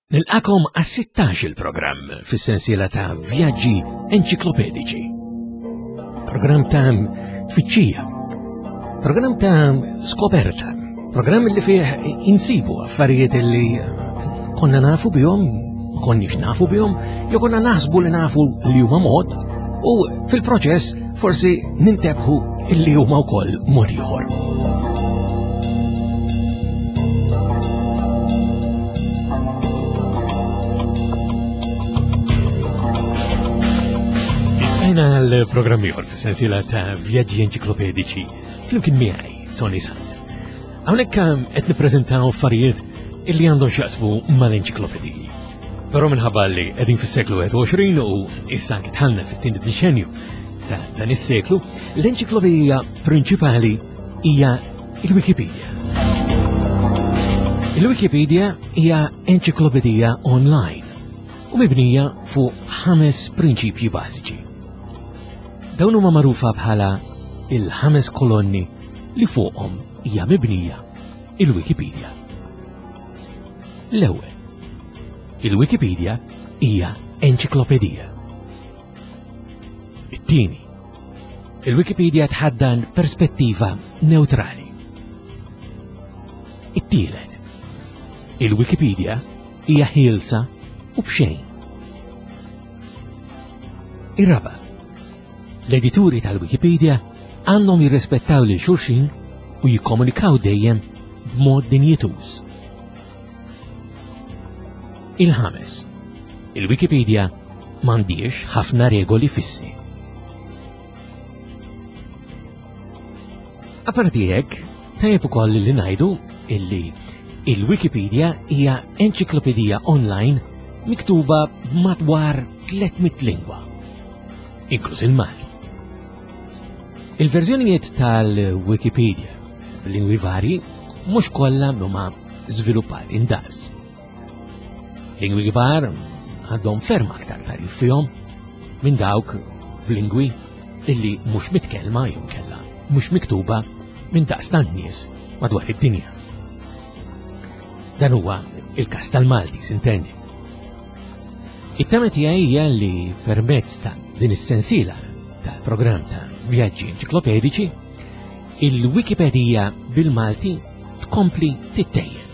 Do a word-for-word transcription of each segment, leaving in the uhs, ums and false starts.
Nilqakom għas-sittax il-programm fis-sensiela ta' vjaġġi enċiklopedici. Programm ta' tfittxija, programm ta' skoperta, programm li fih insibu affarijiet li konna nafu bihom, ma konniex nafu bihom, jew konna naħsbu li nafu li huma mod, u fil-proċess forsi nintebħu li huma wkoll mod ieħor. Għajna l-programm ieħor fis-sensiela ta' vjaġġi enċiklopedici flimkien miegħi Tony Sant. Hawnhekk qed nippreżentaw affarijiet illi għandhom x'jaqsmu mal-enċiklopediji. Però minħabba li qegħdin fis-seklu għoxrin u issa kitħallna fit-tieni diċenju ta' dan is-seklu, l-enċiklopedija prinċipali hija il-Wikipedia. Il-Wikipedia hija enċiklopedija online u mibnija fuq ħames prinċipji bażiċi. Dawn huma magħrufa bħala il-ħames kolonni li fuqhom hija mibnija il-Wikipedia. L-ewwel, il-Wikipedia hija enċiklopedija. It-tieni, il-Wikipedia tħaddan perspettiva neutrali. It-tielet, il-Wikipedia hija ħielsa u b'xejn. Ir-raba', l-edituri tal-Wikipedia għandhom jirrispettaw li xulxin u jikkomunikaw dejjem b'mod dinjetuż. Il-ħames, il-Wikipedia m'għandix ħafna regoli fissi. Apparti hekk, tajjeb ukoll li ngħidu illi il-Wikipedia hija enċiklopedija online miktuba b'madwar tlietmit lingwa, inkluż il-Malti. Il-verżjonijiet tal-Wikipedia b'lingwi vari mhux kollha huma żviluppati indaqs. Lingwi kbar għandhom ferm aktar tarif fihom minn dawk b'lingwi illi mhux mitkellma jew kellha mhux miktuba minn daqstant nies madwar id-dinja. Dan huwa il-każ tal-Malti, s'intendi. It-tema tiegħi hija li permezz ta' din is-sensiela tal-programm ta' vjaġġi enċiklopedici, il-Wikipedia bil-Malti tkompli tittejjeb.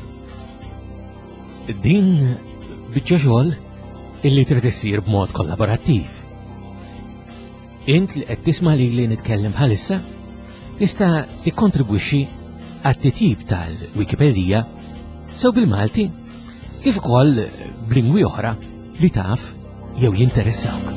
Din biċċa xogħol illi trid issir b'mod kollaborattiv. Int li qed tisma' lili nitkellem bħalissa tista' tikkontribwixxi għat-titjib tal-Wikipedia sew bil-Malti kif ukoll b'lingwi oħra li taf jew jinteressawk.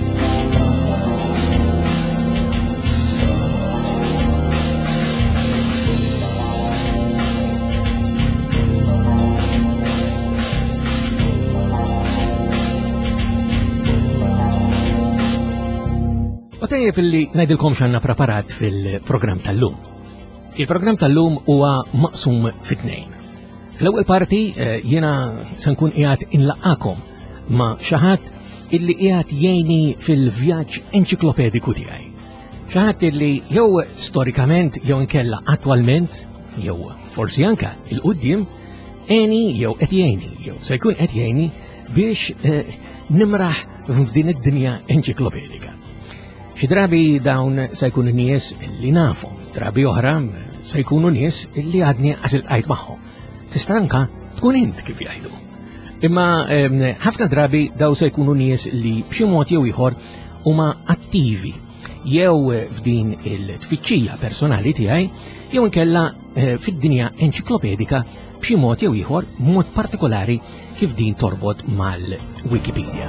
U tajjeb illi ngħidilkom x'għandna preparat fil-programm tal-lum. Il-programm tal-lum huwa maqsum fit-tnejn. Fl-ewwel parti jiena se nkun qiegħed inlaqakom ma' xi ħadd illi qiegħed jgħinni fil-vjaġġ enċiklopediku tiegħi. Xi ħadd illi jew storikament jew inkella attwalment jew forsi anke il-qudiem għeni jew qed jgħinni jew se jkun qed jgħinni biex nimraħ f'din id-dinja enċiklopedika. Xi drabi dawn se jkunu nies li nafu, drabi oħra se jkunu nies li għadni għażiltqajt magħhom. Tista' anke tkun int kif jgħidu. Imma ħafna drabi daw se jkunu nies li b'xi mod jew ieħor huma attivi jew f'din il-tfittxija personali tiegħi jew inkella fid-dinja enċiklopedika b'xi mod jew ieħor b'mod partikolari kif din torbot mal-Wikipedia.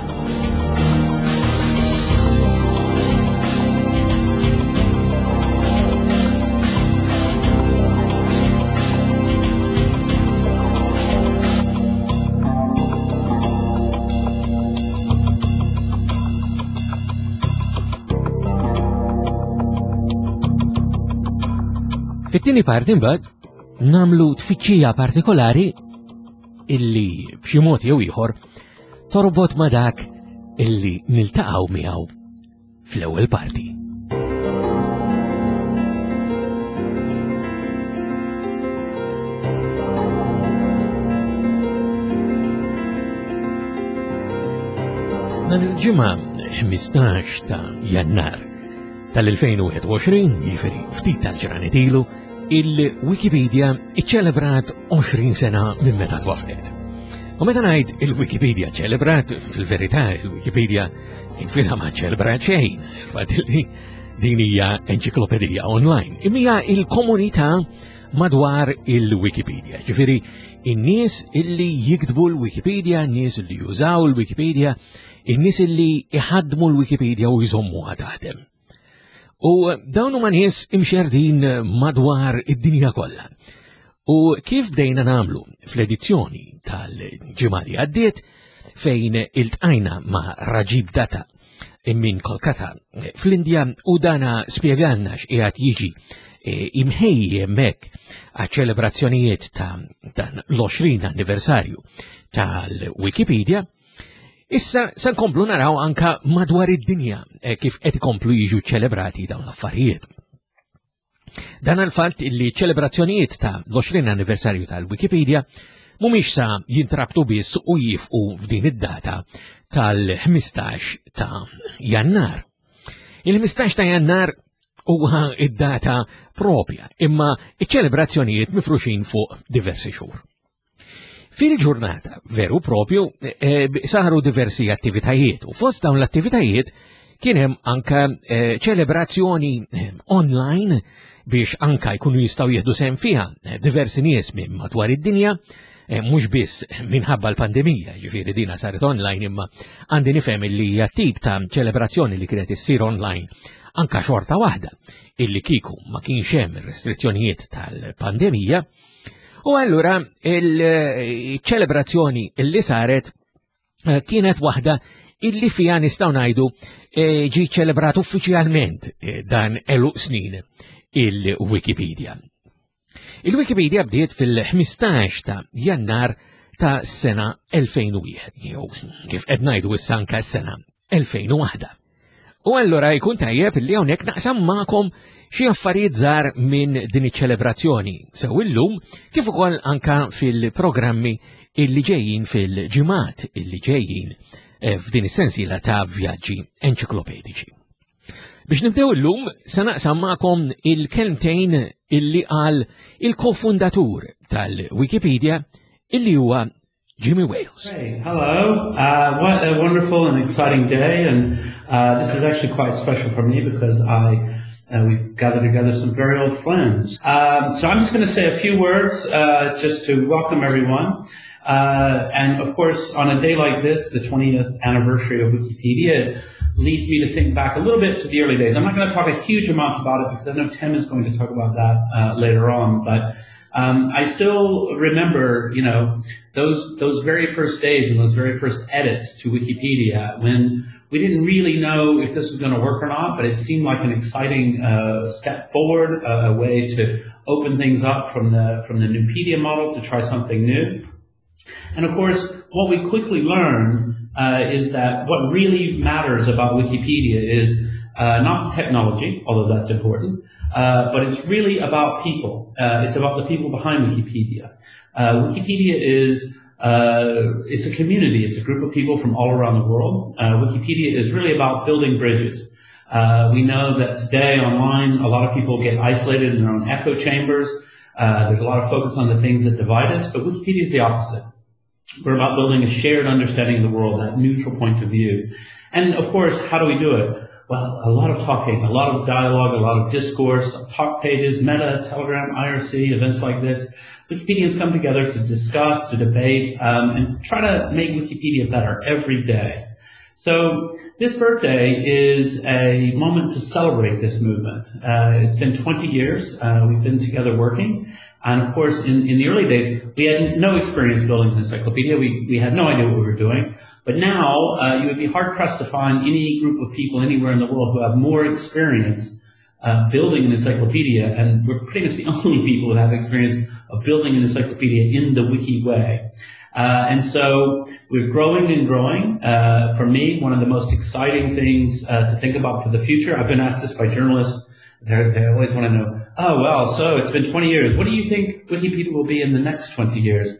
Fit-tieni parti mbagħad nagħmlu tfittxija partikolari illi b'xi mod jew ieħor torbot ma' dak illi niltaqgħu miegħu fl-ewwel parti. Dan il-ġimgħa ħmistax ta' Jannar tal-elfejn u wieħed u għoxrin, jiġifieri ftit tal-ġranet ilu, il-Wikipedia iċċelebrat għoxrin sena minn meta twafqet. U meta ngħid il-Wikipedia ċelebrat, fil-verità il-Wikipedia infisha ma ċelebrat xejn, fatt li din hija enċiklopedija online. Imma il-komunità madwar il-Wikipedia. Ġifieri in-nies illi jiktbu l-Wikipedia, n-nies illi jużaw l-Wikipedia, in-nies illi iħaddmu l-Wikipedia u jżommuha taħdem. U dawn huma nies imxerdin madwar id-dinja kollha. U kif bdejna nagħmlu fl-edizzjoni tal-ġimgħa li għaddiet fejn iltqajna ma' Raġib Datta minn Kolkata fl-Indja u dana spjegalna x'qiegħed jiġi imħejji hemmhekk għaċ-ċelebrazzjonijiet ta' dan l-għoxrin anniversarju tal-Wikipedia. Issa se nkomplu naraw anka madwar id-dinja kif qed ikomplu jiġu ċelebrati dawn l-affarijiet. Dan il-fatt li ċelebrazzjonijiet ta' l-għoxrin anniversarju tal-Wikipedia mhumiex sa jintrabtu biss u jifqu f'din id-data tal-ħmistax ta' Jannar. Il-ħmistax ta' Jannar huwa id-data propja, imma iċ-ċelebrazzjonijiet mifruxin fuq diversi xhur. Fil-ġurnata, veru propju, e, saru diversi attivitajiet u fost dawn l-attivitajiet kien hemm anka e, ċelebrazzjoni e, online biex anka jkunu jistgħu jieħdu sehem fiha diversi nies minn madwar id-dinja, e, mhux biss minħabba l-pandemija, ġifieri dina saret online imma għandi nifhem li hija tip ta' ċelebrazzjoni li kienet issir online anka xorta waħda illi kiku ma kienx hemm ir-restrizzjonijiet tal-pandemija. U allura il-ċelebrazzjoni illi saret kienet waħda illi fija nistgħu ngħidu ġi ċelebrat uffiċjalment dan eluq snin il-Wikipedia. Il-Wikipedia bdiet fil-ħmistax ta' Jannar ta' s-sena elfejn u wieħed, jew kif qed ngħidu issa anke s-sena elfejn u waħda. U allura jkun tajjeb li hawnhekk naqsam magħkom xi affarijiet żgħar minn din iċ-ċelebrazzjoni sew illum kif ukoll anka fil-programmi illi ġejjin fil-ġimgħat illi ġejjin f'din is-sensiela ta' vjaġġi enċiklopediċi. Biex nibdew illum se naqsam magħkom il-kelmtejn illi qal il-kofundatur tal-Wikipedia illi huwa Jimmy Wales. Hey, hello. Uh, what a wonderful and exciting day, and uh, this is actually quite special for me because I uh, we've gathered together some very old friends. Um, so I'm just going to say a few words uh, just to welcome everyone. Uh, and of course, on a day like this, the twentieth anniversary of Wikipedia, it leads me to think back a little bit to the early days. I'm not going to talk a huge amount about it because I know Tim is going to talk about that uh, later on, but Um, I still remember, you know, those those very first days and those very first edits to Wikipedia when we didn't really know if this was going to work or not, but it seemed like an exciting uh, step forward, uh, a way to open things up from the from the Nupedia model to try something new. And of course, what we quickly learned uh, is that what really matters about Wikipedia is uh, not the technology, although that's important. Uh, but it's really about people. Uh, it's about the people behind Wikipedia. Uh, Wikipedia is uh, it's a community. It's a group of people from all around the world. Uh, Wikipedia is really about building bridges. Uh, we know that today online, a lot of people get isolated in their own echo chambers. Uh, there's a lot of focus on the things that divide us, but Wikipedia is the opposite. We're about building a shared understanding of the world, that neutral point of view. And of course, how do we do it? Well, a lot of talking, a lot of dialogue, a lot of discourse, talk pages, Meta, Telegram, I R C, events like this. Wikipedians come together to discuss, to debate, um, and try to make Wikipedia better every day. So this birthday is a moment to celebrate this movement. Uh, it's been twenty years. Uh, we've been together working. And of course, in, in the early days, we had no experience building an encyclopedia. We, we had no idea what we were doing. But now, uh, you would be hard-pressed to find any group of people anywhere in the world who have more experience uh, building an encyclopedia. And we're pretty much the only people who have experience of building an encyclopedia in the wiki way. Uh, and so we're growing and growing. Uh, for me, one of the most exciting things uh, to think about for the future, I've been asked this by journalists. They're, they always want to know, oh, well, so it's been twenty years. What do you think Wikipedia will be in the next twenty years?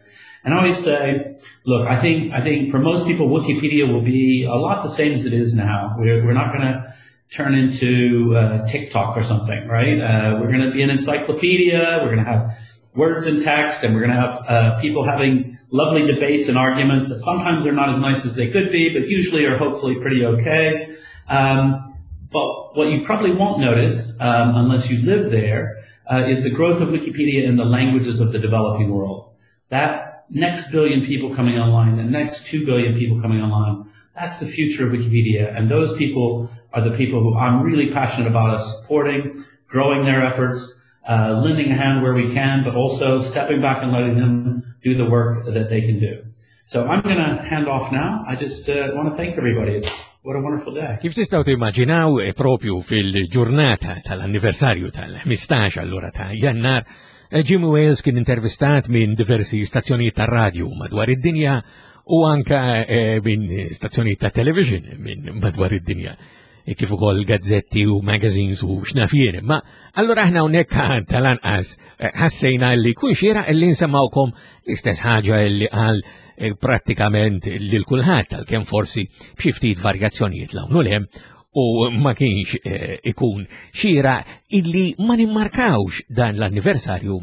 And I always say, look, I think, I think for most people, Wikipedia will be a lot the same as it is now. We're, we're not going to turn into uh, TikTok or something, right? Uh, we're going to be an encyclopedia. We're going to have words and text, and we're going to have uh, people having lovely debates and arguments that sometimes are not as nice as they could be, but usually are hopefully pretty okay. Um, but what you probably won't notice, um, unless you live there, uh, is the growth of Wikipedia in the languages of the developing world. That next billion people coming online, the next two billion people coming online, that's the future of Wikipedia. And those people are the people who I'm really passionate about us supporting, growing their efforts, uh, lending a hand where we can, but also stepping back and letting them do the work that they can do. So I'm going to hand off now. I just uh, want to thank everybody. It's, what a wonderful day. Kif tistgħu timmaġinaw propju fil-ġurnata tal-anniversarju tal-ħmistax allura ta' Jannar, Jimmy Wales kien intervistat minn diversi stazzjonijiet ta' radju madwar id-dinja u anka minn stazzjonijiet ta' television minn madwar id-dinja, kif ukoll gazzetti u magazines u xnafjien. Ma allura aħna hawnhekk tal-anqas ħassejna li kun xiera li nsemawkom l-istess ħaġa li qal prattikament lil kulħadd tal-kemm forsi b'xi ftit varjazzjonijiet l-hawn u lem, u ma kienx eh, ikun xira illi ma nimmarkawx dan l-anniversarju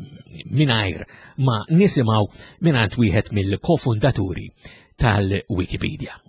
mingħajr ma nisimgħu mingħand wieħed mill-kofundaturi tal-Wikipedia.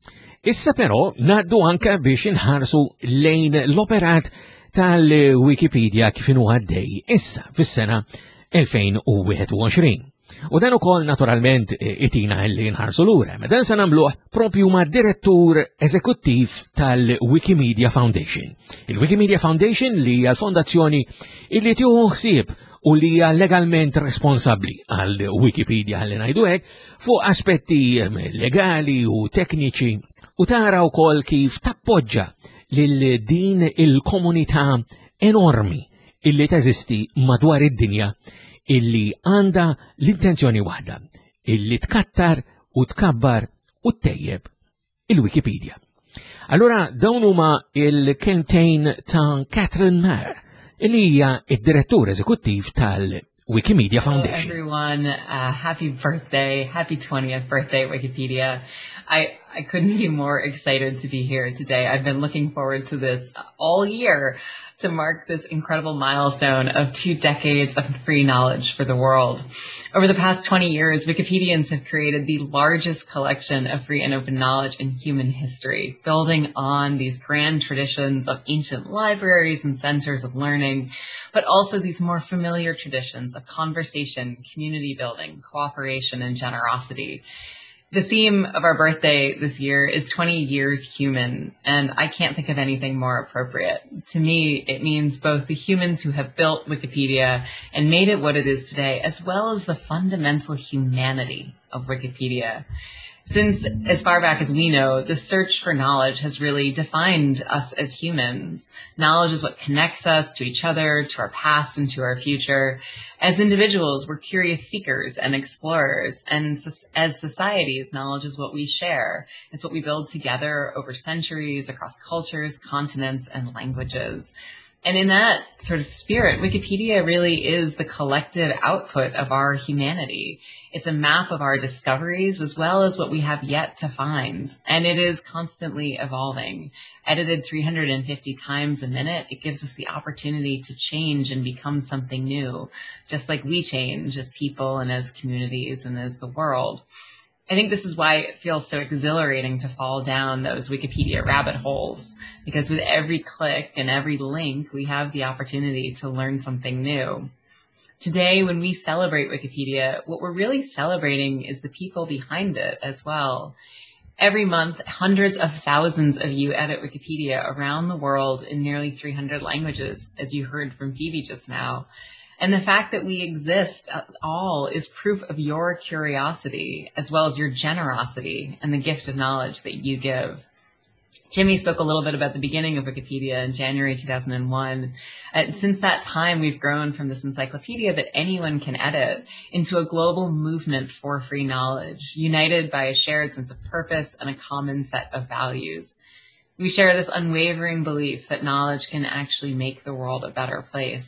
Issa però ngħaddu anke biex inħarsu lejn l-operat tal-Wikipedia kif inhu għaddej issa fis-sena elfejn u wieħed u għoxrin. U dan ukoll naturalment itina li nħarsu lura, ma dan se nagħmluh propju ma' direttur eżekuttiv tal-Wikimedia Foundation. Il-Wikimedia Foundation li hija l-fondazzjoni li tieħu ħsieb u li hija legalment responsabbli għal Wikipedia ħalli ngħidu hekk fuq aspetti legali u tekniċi u tara wkoll kif tappoġġa lil din il-komunità enormi illi teżisti madwar id-dinja illi għanda l-intenzjoni waħda, illi tkattar u tkabbar u ttejjeb il-Wikipedia. Allora dawn huma il-kelmtejn ta' Catherine Maher, illi hija id-direttur eżekuttiv tal-Wikimedia Foundation. Hello everyone, uh, happy birthday, happy twentieth birthday Wikipedia. I, I couldn't be more excited to be here today. I've been looking forward to this all year, to mark this incredible milestone of two decades of free knowledge for the world. Over the past twenty years, Wikipedians have created the largest collection of free and open knowledge in human history, building on these grand traditions of ancient libraries and centers of learning, but also these more familiar traditions of conversation, community building, cooperation, and generosity. The theme of our birthday this year is twenty years human, and I can't think of anything more appropriate. To me, it means both the humans who have built Wikipedia and made it what it is today, as well as the fundamental humanity of Wikipedia. Since as far back as we know, the search for knowledge has really defined us as humans. Knowledge is what connects us to each other, to our past, and to our future. As individuals, we're curious seekers and explorers, and as societies, knowledge is what we share. It's what we build together over centuries, across cultures, continents, and languages. And in that sort of spirit, Wikipedia really is the collective output of our humanity. It's a map of our discoveries as well as what we have yet to find. And it is constantly evolving. Edited three hundred fifty times a minute, it gives us the opportunity to change and become something new, just like we change as people and as communities and as the world. I think this is why it feels so exhilarating to fall down those Wikipedia rabbit holes, because with every click and every link, we have the opportunity to learn something new. Today, when we celebrate Wikipedia, what we're really celebrating is the people behind it as well. Every month, hundreds of thousands of you edit Wikipedia around the world in nearly three hundred languages, as you heard from Phoebe just now. And the fact that we exist at all is proof of your curiosity, as well as your generosity and the gift of knowledge that you give. Jimmy spoke a little bit about the beginning of Wikipedia in January two thousand one. And since that time, we've grown from this encyclopedia that anyone can edit into a global movement for free knowledge, united by a shared sense of purpose and a common set of values. We share this unwavering belief that knowledge can actually make the world a better place.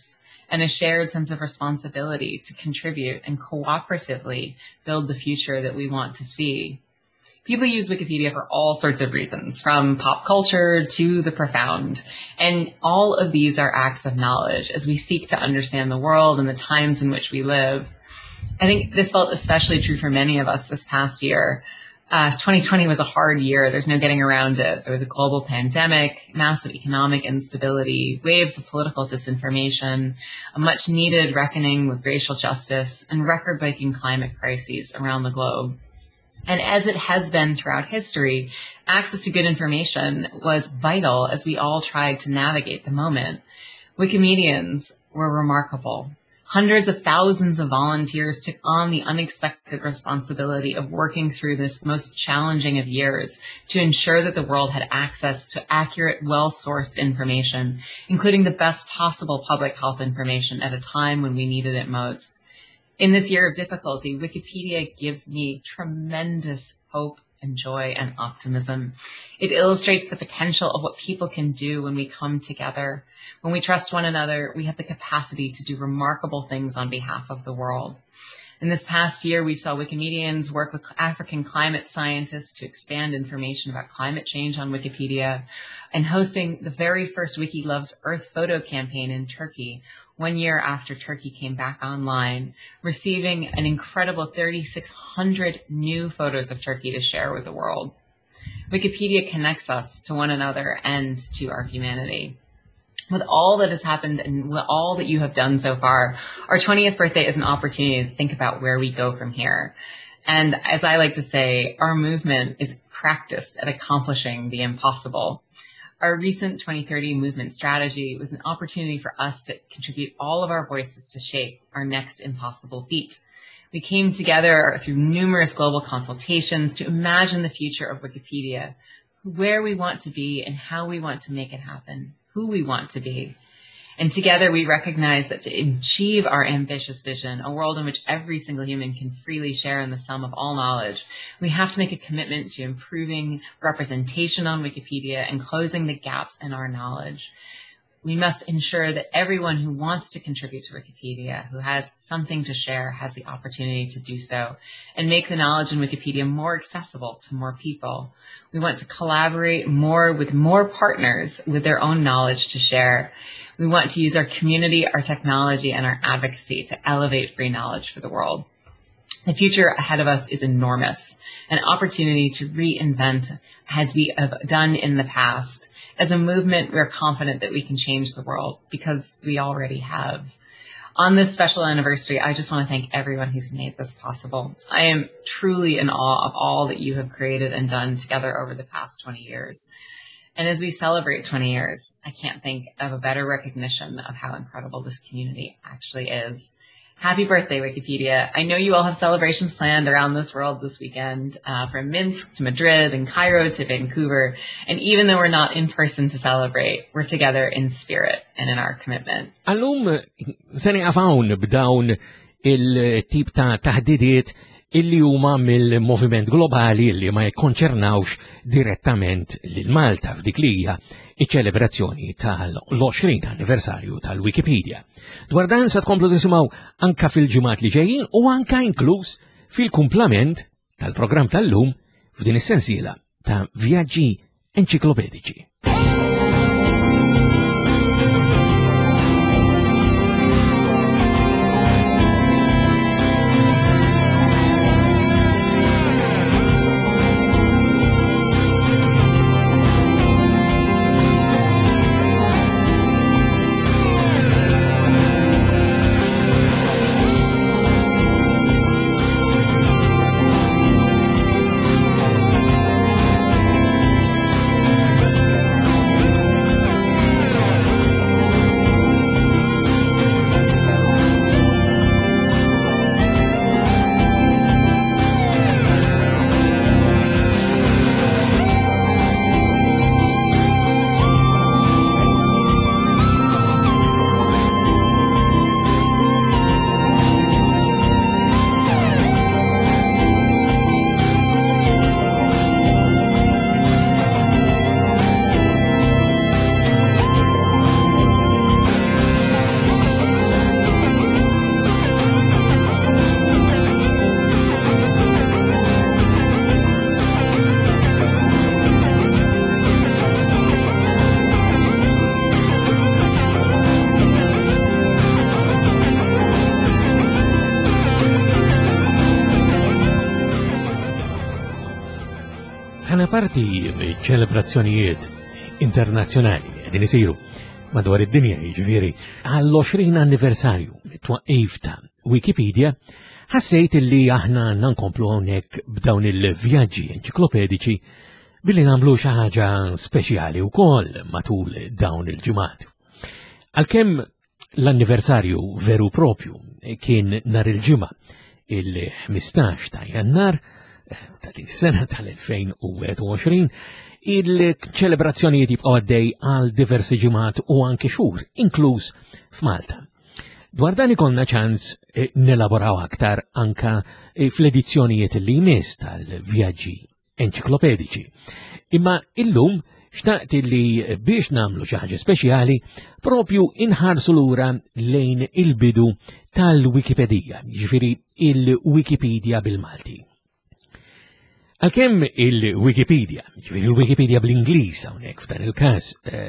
and a shared sense of responsibility to contribute and cooperatively build the future that we want to see. People use Wikipedia for all sorts of reasons, from pop culture to the profound. And all of these are acts of knowledge as we seek to understand the world and the times in which we live. I think this felt especially true for many of us this past year. Uh, twenty twenty was a hard year. There's no getting around it. There was a global pandemic, massive economic instability, waves of political disinformation, a much needed reckoning with racial justice, and record-breaking climate crises around the globe. And as it has been throughout history, access to good information was vital as we all tried to navigate the moment. Wikimedians were remarkable. Hundreds of thousands of volunteers took on the unexpected responsibility of working through this most challenging of years to ensure that the world had access to accurate, well-sourced information, including the best possible public health information at a time when we needed it most. In this year of difficulty, Wikipedia gives me tremendous hope and joy and optimism. It illustrates the potential of what people can do when we come together. When we trust one another, we have the capacity to do remarkable things on behalf of the world. In this past year, we saw Wikimedians work with African climate scientists to expand information about climate change on Wikipedia, and hosting the very first Wiki Loves Earth photo campaign in Turkey, one year after Turkey came back online, receiving an incredible three thousand six hundred new photos of Turkey to share with the world. Wikipedia connects us to one another and to our humanity. With all that has happened and with all that you have done so far, our twentieth birthday is an opportunity to think about where we go from here. And as I like to say, our movement is practiced at accomplishing the impossible. Our recent twenty thirty movement strategy was an opportunity for us to contribute all of our voices to shape our next impossible feat. We came together through numerous global consultations to imagine the future of Wikipedia, where we want to be and how we want to make it happen, who we want to be. And together we recognize that to achieve our ambitious vision, a world in which every single human can freely share in the sum of all knowledge, we have to make a commitment to improving representation on Wikipedia and closing the gaps in our knowledge. We must ensure that everyone who wants to contribute to Wikipedia, who has something to share, has the opportunity to do so, and make the knowledge in Wikipedia more accessible to more people. We want to collaborate more with more partners with their own knowledge to share. We want to use our community, our technology, and our advocacy to elevate free knowledge for the world. The future ahead of us is enormous, an opportunity to reinvent as we have done in the past. As a movement, we're confident that we can change the world because we already have. On this special anniversary, I just want to thank everyone who's made this possible. I am truly in awe of all that you have created and done together over the past twenty years. And as we celebrate twenty years, I can't think of a better recognition of how incredible this community actually is. Happy birthday, Wikipedia. I know you all have celebrations planned around this world this weekend, uh, from Minsk to Madrid and Cairo to Vancouver. And even though we're not in person to celebrate, we're together in spirit and in our commitment. Allum, se niqafawn b'dawn il-tip ta' taħdidiet illi huma mill-moviment globali illi ma jikkonċernawx direttament lil Malta f'dik li hija iċ-ċelebrazzjoni tal-għoxrin anniversarju tal-Wikipedia. Dwar dan se tkomplu tisimgħu anka fil-ġimgħat li ġejjin u anka inkluż fil-kumplament tal-programm tal-lum f'din is-sensiela ta' vjaġġi enċiklopedici. Ħana parti ċelebrazzjonijiet internazzjonali qegħdin isiru madwar id-dinja, jiġifieri għall-għoxrin anniversarju mit-twaqqif ta' Wikipedia, ħassejt li aħna nkomplu hawnhekk b'dawn il-vjaġġi enċiklopedici billi nagħmlu xi ħaġa speċjali wkoll matul dawn il-ġimgħat. Għalkemm l-anniversarju veru propju kien nhar il-ġimgħa il-ħmistax ta' Jannar ta' din is-sena tal-elfejn u wieħed u għoxrin, il-ċelebrazzjonijiet jibqgħu għaddej għal diversi ġimgħat u anke xhur, inkluż f'Malta. Dwar dan ikollna ċans nelaboraw aktar anka fl-edizzjonijiet li jmiss tal-vjaġġi enċiklopedici. Imma illum xtaqt li biex namlu xi ħaġa speċjali propju inħarsu lura lejn il-bidu tal-Wikipedija, jiġifieri il-Wikipedia bil-Malti. Għalkemm il-Wikipedia, ġifieri il-Wikipedia bl-Ingliż hawnhekk f'dan il-każ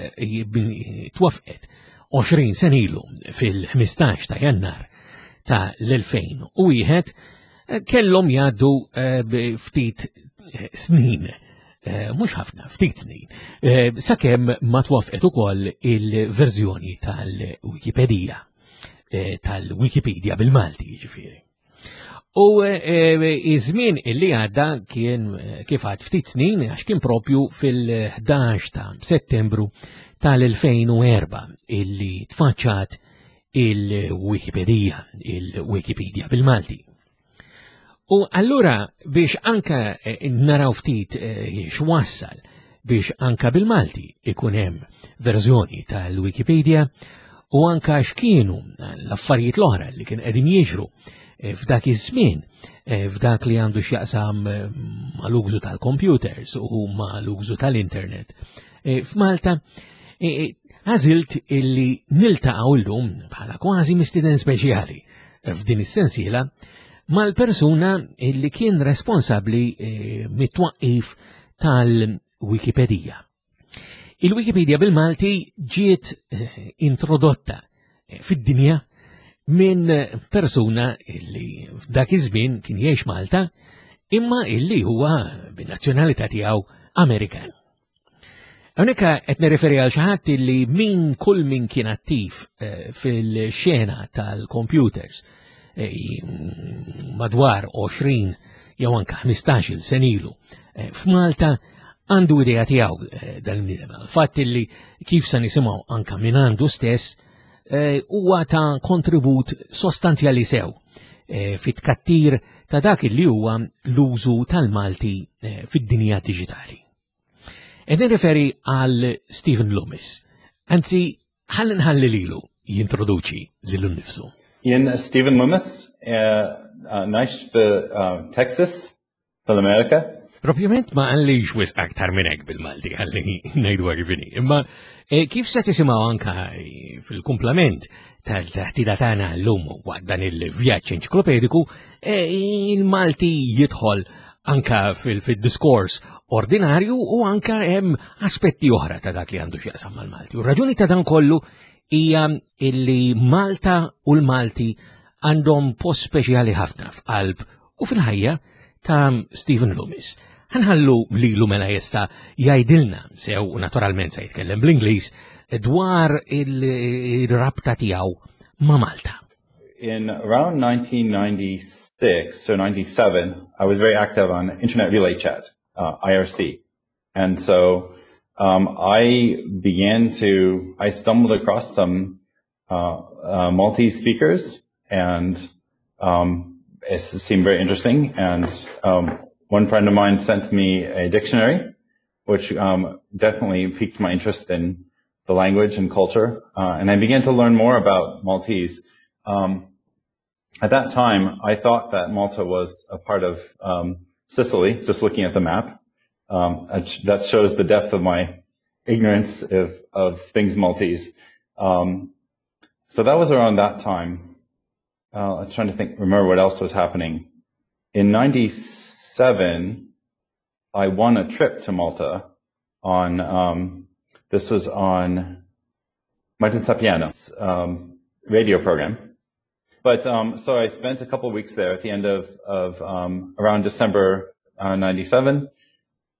twafqet għoxrin sen ilu fil-ħmistax ta' Jannar ta' l-elfejn u wieħed, kellhom jgħaddu ftit snin, mhux ħafna, ftit snin, sakemm ma twafqet ukoll il-verżjoni tal-Wikipedia, tal-Wikipedia bil-Malti jiġifieri. U iż-żmien illi għadda kien kif għad ftit snin għax kien propju fil-ħdax ta' Settembru tal-elfejn u erba' illi tfaċċat il-Wikipedia, il-Wikipedia bil-Malti. U allura biex anka naraw ftit x'wassal biex anka bil-Malti ikun hemm verżjoni tal-Wikipedia u anka x'kienu l-affarijiet l-oħra li kien qegħdin jiġru f'dak iż-żmien, f'dak li għandu x'jaqsam mal-użu tal-computers u mal-użu tal-internet. F'Malta għażilt illi niltaqgħu llum bħala kważi mistieden speċjali f'din is-sensiela mal-persuna illi kien responsabbli mit-twaqqif tal-Wikipedia. Il-Wikipedia bil-Malti ġiet introdotta fid-dinja minn persuna illi f'dak iż-żmien kien jgħix Malta imma illi huwa bin-nazzjonalità tiegħu Amerikan. Hawnhekk qed nirreferi għal xi ħadd illi min kull min kien attiv fil-xena tal-computers madwar għoxrin jew anke ħmistax-il sen ilu f'Malta għandu idea tiegħu dal-nidem. Fatt illi kif se nisimgħu anke minn għandu stess huwa ta' kontribut sostanzjali sew fit-tkattir ta' dak li huwa l-użu tal-Malti fid-dinja diġitali. Ed nirreferi għal Stephen Loomis. Anzi, ħalli nħalli lilu jintroduċi lilu nnifsu. Jien Stephen Loomis, ngħix f'Texas, fl-Amerika. Propjament ma għallix wis aktar minn hekk bil-Malti għalli ngħidu għarifini. Imma kif se tisimgħu anka fil-kumplament tal-taħtida tagħna llum waqt dan il-vjaġġ enċiklopediku, il-Malti jidħol anka fil-diskors ordinarju u anka hemm aspetti oħra ta' dak li għandu x'jaqsam mal-Malti. U raġuni ta' dan kollu hija illi Malta u l-Malti għandhom post speċjali ħafna f'qalb u fil-ħajja ta' Stephen Loomis. Ħanħallu li l-mela jesta jgħidilna, sew naturalment se jitkellem bl-Ingliż, dwar il-rabta tiegħu ma' Malta. In around nineteen ninety-six or ninety-seven, I was very active on Internet Relay Chat, uh, I R C. And so um, I began to, I stumbled across some uh, uh, Maltese speakers, and um, it seemed very interesting. And um, one friend of mine sent me a dictionary, which um, definitely piqued my interest in the language and culture. Uh, and I began to learn more about Maltese. Um, at that time, I thought that Malta was a part of um, Sicily, just looking at the map. Um, that shows the depth of my ignorance of, of things Maltese. Um, so that was around that time. Uh, I'm trying to think, remember what else was happening. In ninety-seven, I won a trip to Malta on, um, this was on Martin Sapiano's um, radio program. But um, so I spent a couple of weeks there at the end of, of um, around December uh, ninety-seven.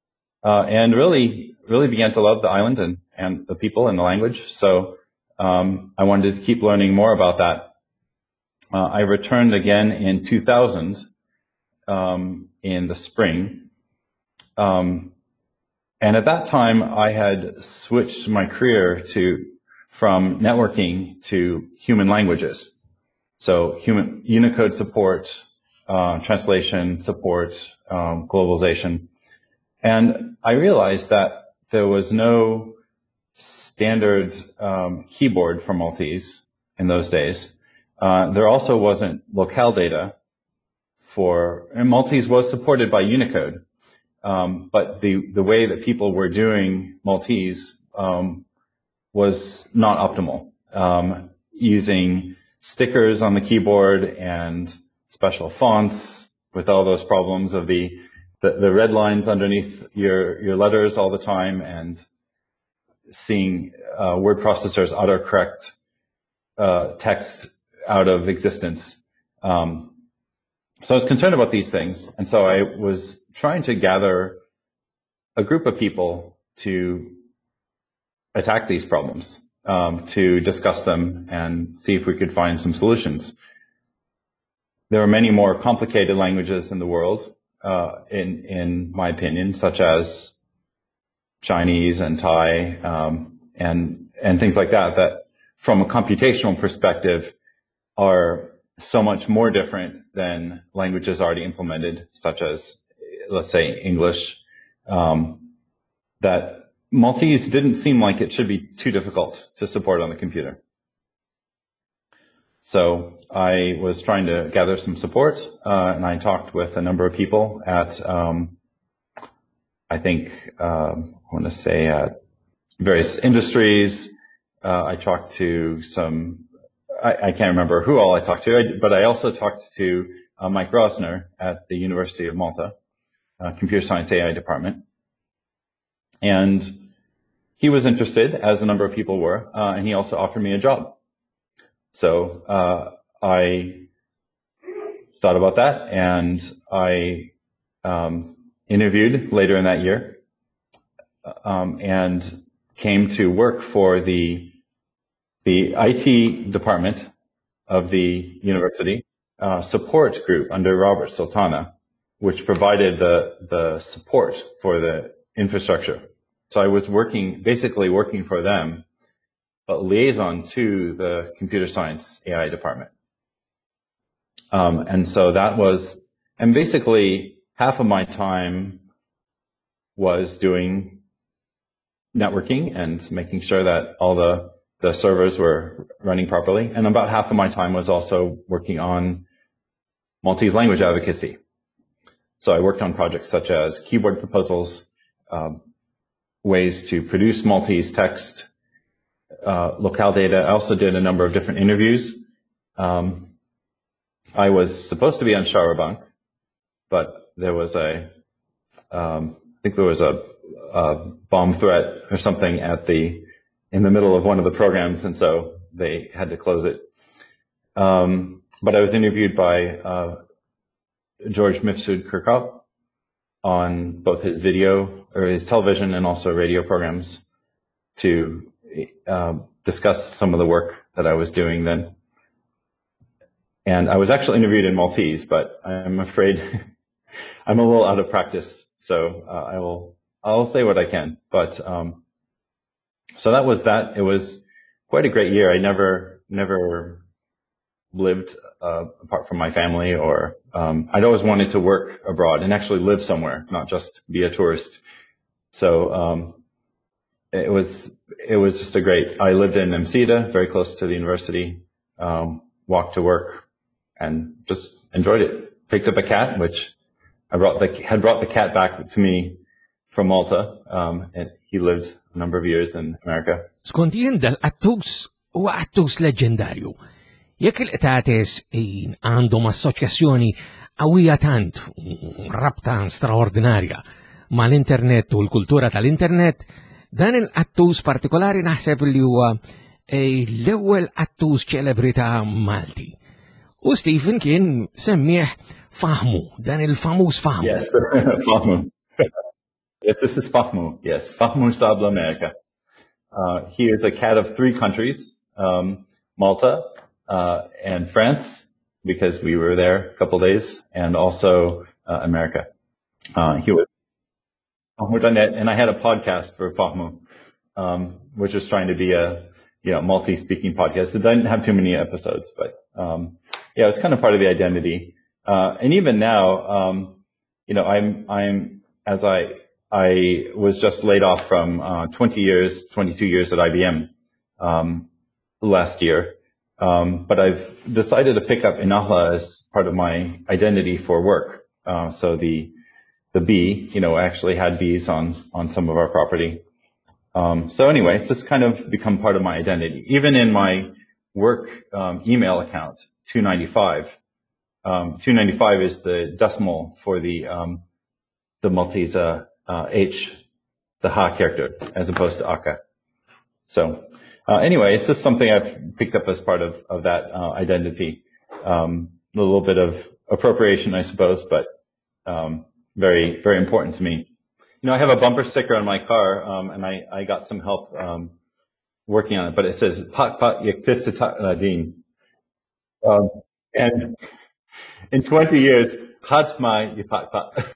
uh, and really, really began to love the island and, and the people and the language. So um, I wanted to keep learning more about that. Uh, I returned again in two thousand um, in the spring. Um, and at that time, I had switched my career to from networking to human languages. So human Unicode support, uh, translation support, um, globalization. And I realized that there was no standard um, keyboard for Maltese in those days. Uh, there also wasn't locale data for, and Maltese was supported by Unicode, um, but the, the way that people were doing Maltese um, was not optimal, um, using stickers on the keyboard and special fonts with all those problems of the, the, the red lines underneath your, your letters all the time, and seeing uh, word processors autocorrect uh, text out of existence. Um, so I was concerned about these things, and so I was trying to gather a group of people to attack these problems, um, to discuss them and see if we could find some solutions. There are many more complicated languages in the world, uh, in in my opinion, such as Chinese and Thai, um, and and things like that, that from a computational perspective are so much more different than languages already implemented, such as, let's say, English, um, that Maltese didn't seem like it should be too difficult to support on the computer. So I was trying to gather some support, uh, and I talked with a number of people at, um, I think, um, I want to say at various industries. Uh, I talked to some, I, I can't remember who all I talked to, I, but I also talked to uh, Mike Rosner at the University of Malta, uh, Computer Science A I department. And he was interested, as a number of people were, uh, and he also offered me a job. So uh, I thought about that, and I um, interviewed later in that year. Um, and came to work for the the I T department of the university uh, support group under Robert Sultana, which provided the the support for the infrastructure. So I was working, basically working for them, but liaison to the computer science A I department. Um, and so that was, and basically half of my time was doing networking and making sure that all the, the servers were running properly. And about half of my time was also working on Maltese language advocacy. So I worked on projects such as keyboard proposals, um, ways to produce Maltese text, uh, locale data. I also did a number of different interviews. Um, I was supposed to be on Sharabank, but there was a, um, I think there was a, a bomb threat or something at the, in the middle of one of the programs, and so they had to close it. Um, but I was interviewed by uh, George Mifsud Kirkop on both his video or his television and also radio programs to uh, discuss some of the work that I was doing then. And I was actually interviewed in Maltese, but I'm afraid I'm a little out of practice, so uh, I will I'll say what I can. But um, so that was that. It was quite a great year. I never never lived uh, apart from my family, or um, I'd always wanted to work abroad and actually live somewhere, not just be a tourist. So um, it was it was just a great. I lived in Msida, very close to the university. Um, walked to work and just enjoyed it. Picked up a cat, which I brought the had brought the cat back to me from Malta, um, and he lived a number of years in America. Skont jien dal-qattus huwa qattus leġendarju. Jekk il-qtates għandhom assoċjazzjoni qawwija tant, rabta straordinarja mal-internet u l-kultura tal-internet, dan il-qattus partikolari naħseb li huwa l-ewwel qattus ċelebri ta' Malti. U Stephen kien semmieħ Fahmu, dan il-famuż Fahmu. Yes, Fahmu. Yes, this is Fahmu. Yes, Fahmu Sabla America. Uh, he is a cat of three countries, um, Malta uh, and France, because we were there a couple days, and also uh, America. Uh, he was Fahmu.net, and I had a podcast for Fahmu, um, which was trying to be a you know multi-speaking podcast. It didn't have too many episodes, but um, yeah, it's kind of part of the identity. Uh, and even now, um, you know, I'm I'm as I I was just laid off from uh, twenty years, twenty-two years at I B M um, last year. Um, but I've decided to pick up Inahla as part of my identity for work. Uh, so the the bee, you know, actually had bees on on some of our property. Um, so anyway, it's just kind of become part of my identity. Even in my work um, email account, two ninety-five. Um, two ninety-five is the decimal for the um, the Maltese uh, uh, H, the Ha character, as opposed to Aka. So uh, anyway, it's just something I've picked up as part of, of that uh, identity. Um, a little bit of appropriation, I suppose, but um, very, very important to me. You know, I have a bumper sticker on my car, um, and I, I got some help um, working on it, but it says Pak Pak Yaktisata Din. Um, and in twenty years, Khatma Pak Pak.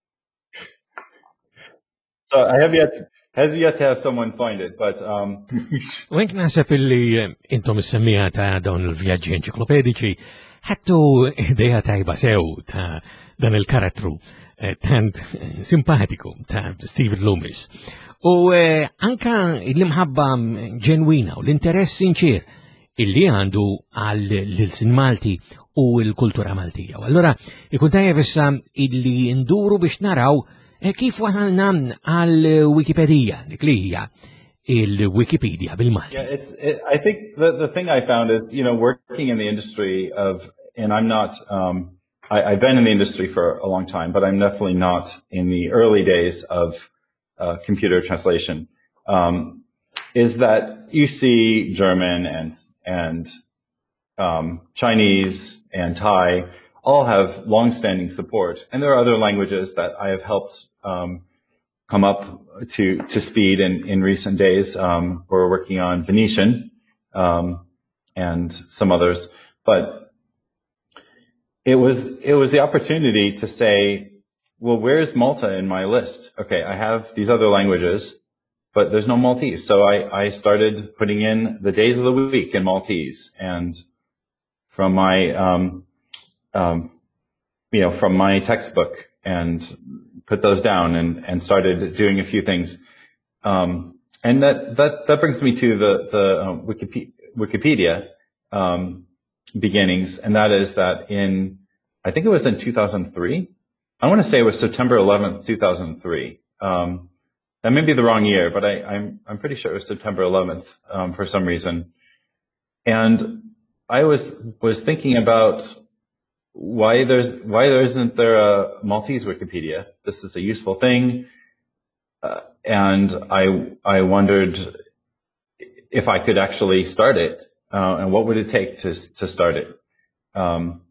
So I have yet, has yet to have someone find it, but um. U għek nasab illi intom is-semmija ta' dawn il-vjaġġi enċiklopedici ħattu ideja tajba sew ta' dan il-karattru tant simpatiku ta' Stephen Loomis. U anka l-imħabba ġenwina u l-interess sinċir illi għandu għal l-sin Malti u l-kultura Maltija. Allora, ikun tajjeb issa illi nduru biex naraw kif wasalna għal Wikipedia, dik li hija il-Wikipedia bil-Malti. Yeah, it's. It, I think the the thing I found is, you know, working in the industry of, and I'm not. Um, I, I've been in the industry for a long time, but I'm definitely not in the early days of uh, computer translation. Um, is that you see German and and um, Chinese and Thai all have long-standing support, and there are other languages that I have helped um, come up to to speed in in recent days. Um, we're working on Venetian um, and some others, but it was it was the opportunity to say, well, where's Malta in my list? Okay, I have these other languages, but there's no Maltese, so I I started putting in the days of the week in Maltese, and from my um, um, you know from my textbook, and put those down and, and started doing a few things. Um, and that, that, that brings me to the, the uh, Wikipedia, Wikipedia um, beginnings. And that is that in, I think it was in two thousand three. I want to say it was September eleventh, two thousand three. Um, that may be the wrong year, but I, I'm, I'm pretty sure it was September eleventh, um, for some reason. And I was, was thinking about why there's why there isn't there a Maltese Wikipedia. This is a useful thing, uh, and I I wondered if I could actually start it, uh, and what would it take to to start it. Um,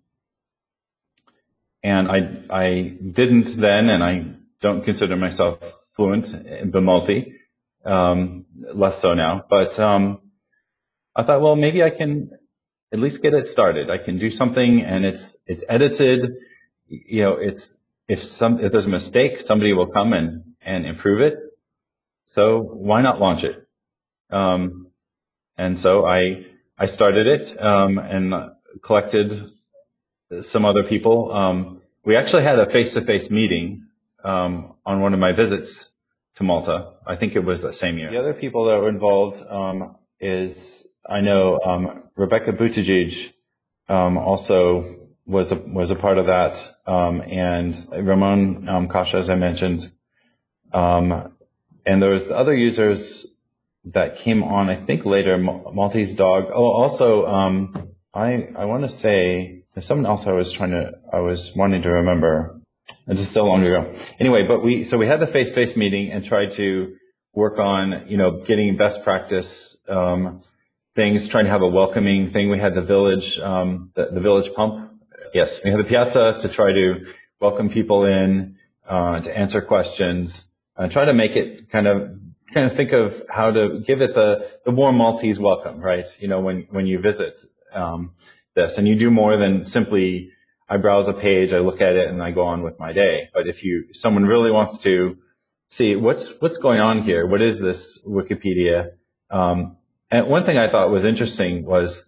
and I I didn't then, and I don't consider myself fluent in Bimalti, um, less so now. But um, I thought, well, maybe I can at least get it started. I can do something, and it's it's edited. You know, it's if some if there's a mistake, somebody will come and and improve it. So why not launch it? Um, and so I I started it um, and collected some other people. Um, we actually had a face-to-face meeting um, on one of my visits to Malta. I think it was the same year. The other people that were involved um, is. I know um, Rebecca Buttigieg um, also was a was a part of that, um, and Ramon um, Kasha, as I mentioned, um, and there was other users that came on. I think later, Maltese Dog. Oh, also, um, I I want to say there's someone else I was trying to I was wanting to remember. It's just so long ago. Anyway, but we so we had the face-to-face meeting and tried to work on you know getting best practice. Um, things, trying to have a welcoming thing. We had the village, um, the, the village pump. Yes, we had the piazza to try to welcome people in, uh, to answer questions. uh, try to make it kind of kind of think of how to give it the the warm Maltese welcome, right? You know, when when you visit um, this, and you do more than simply I browse a page, I look at it, and I go on with my day. But if you someone really wants to see what's what's going on here, what is this Wikipedia? Um, and one thing I thought was interesting was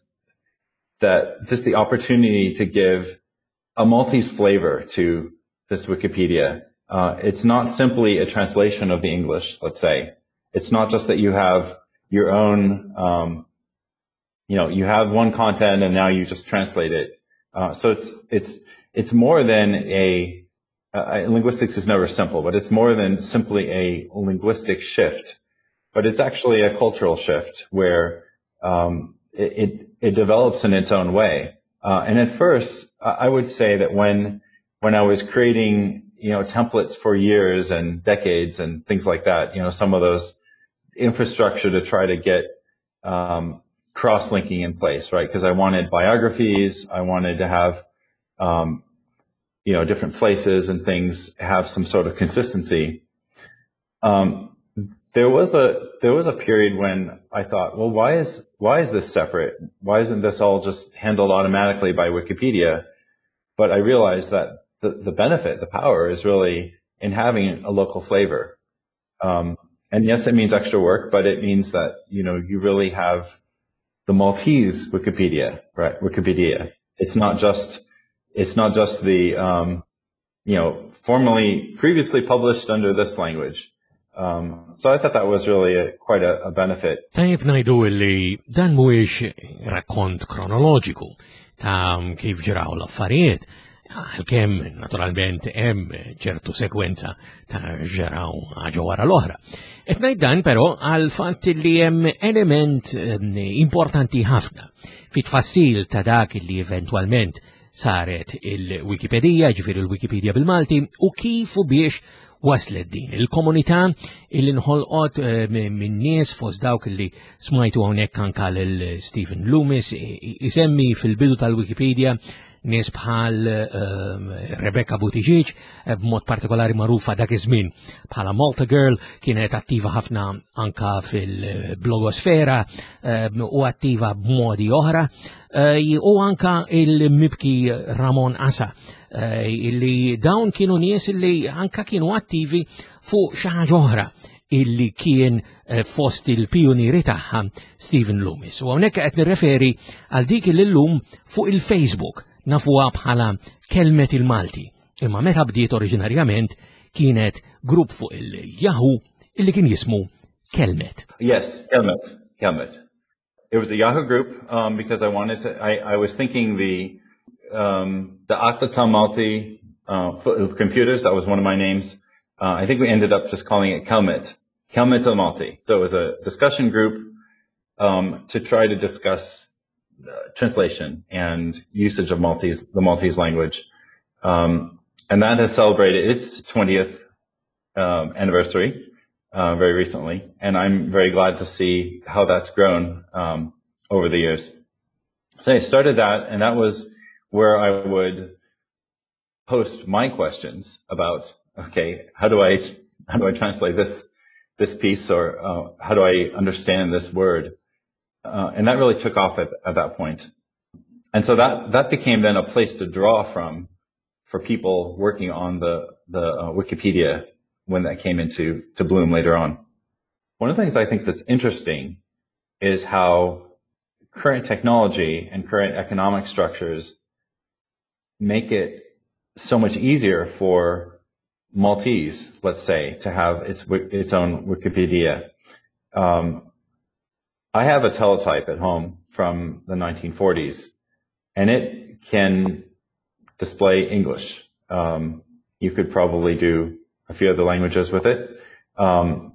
that just the opportunity to give a Maltese flavor to this Wikipedia. Uh, it's not simply a translation of the English, let's say. It's not just that you have your own, um, you know, you have one content and now you just translate it. Uh, so it's, it's, it's more than a, uh, linguistics is never simple, but it's more than simply a linguistic shift. But it's actually a cultural shift where, um, it, it, it develops in its own way. Uh, and at first, I would say that when, when I was creating, you know, templates for years and decades and things like that, you know, some of those infrastructure to try to get, um, cross-linking in place, right? Because I wanted biographies, I wanted to have, um, you know, different places and things have some sort of consistency. Um, there was a, there was a period when I thought, well, why is, why is this separate? Why isn't this all just handled automatically by Wikipedia? But I realized that the, the benefit, the power is really in having a local flavor. Um, and yes, it means extra work, but it means that, you know, you really have the Maltese Wikipedia, right? Wikipedia. It's not just, it's not just the, um, you know, formally previously published under this language. Um, so I thought that was really a, quite a, a benefit. Tajib najdu li dan mhuwiex rakkont kronoloġiku ta' kif ġraw l-affarijiet, għalkemm naturalment hemm ċertu sekwenza ta' ġraw ħaġa wara l-oħra. Qed ngħid dan però għal fatt li hemm element importanti ħafna fit-tfassil ta' dak li eventwalment saret il-Wikipedija, ġifieri il-Wikipedia bil-Malti, u kif u biex waslet din il-komunità illi nħolqot minn nies fost dawk illi smajtu hawnhekk anke lil Stephen Loomis isemmi fil-bidu tal-Wikipedia nies bħal Rebecca Buttigieg b'mod partikolari magħrufa dak iż-żmien bħala Malta Girl, kienet attiva ħafna anke fil-blogosfera u attiva b'modi oħra, u anke il-mibki Ramon Asa illi dawn kienu nies illi anka kienu attivi fuq xi ħaġa oħra illi kien fost il-pionieri tagħha Stephen Loomis. U hawnhekk qed nirreferi għal dik illi llum fuq il-Facebook nafuha bħala Kelmet il-Malti. Imma meta bdiet oriġinarjament kienet grupp fuq il-Yahoo illi kien jismu Kelmet. Yes, Kelmet, Kelmet. It was a Yahoo group um, because I wanted to, I, I was thinking the Um, the Atata Malti uh, computers, that was one of my names. Uh, I think we ended up just calling it Kelmet, Kelmet al Malti. So it was a discussion group um, to try to discuss uh, translation and usage of Maltese, the Maltese language. Um, and that has celebrated its twentieth um, anniversary uh, very recently. And I'm very glad to see how that's grown um, over the years. So I started that, and that was where I would post my questions about, okay, how do I, how do I translate this, this piece, or uh, how do I understand this word? Uh, and that really took off at, at that point. And so that, that became then a place to draw from for people working on the, the uh, Wikipedia when that came into, to bloom later on. One of the things I think that's interesting is how current technology and current economic structures make it so much easier for Maltese, let's say, to have its its own Wikipedia. Um, I have a teletype at home from the nineteen forties, and it can display English. Um, you could probably do a few other languages with it, um,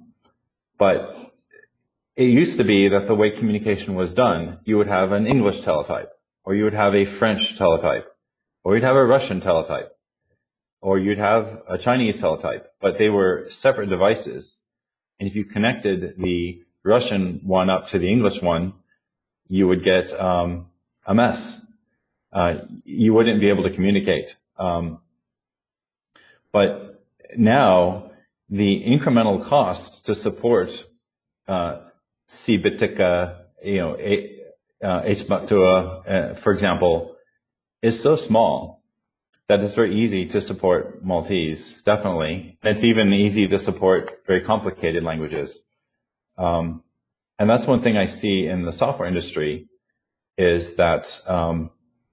but it used to be that the way communication was done, you would have an English teletype, or you would have a French teletype, or you'd have a Russian teletype, or you'd have a Chinese teletype, but they were separate devices. And if you connected the Russian one up to the English one, you would get um, a mess. Uh, you wouldn't be able to communicate. Um, but now the incremental cost to support uh, C. bitica, you know, uh, H. matua, uh, for example, is so small that it's very easy to support Maltese, definitely. It's even easy to support very complicated languages. Um, and that's one thing I see in the software industry is that um,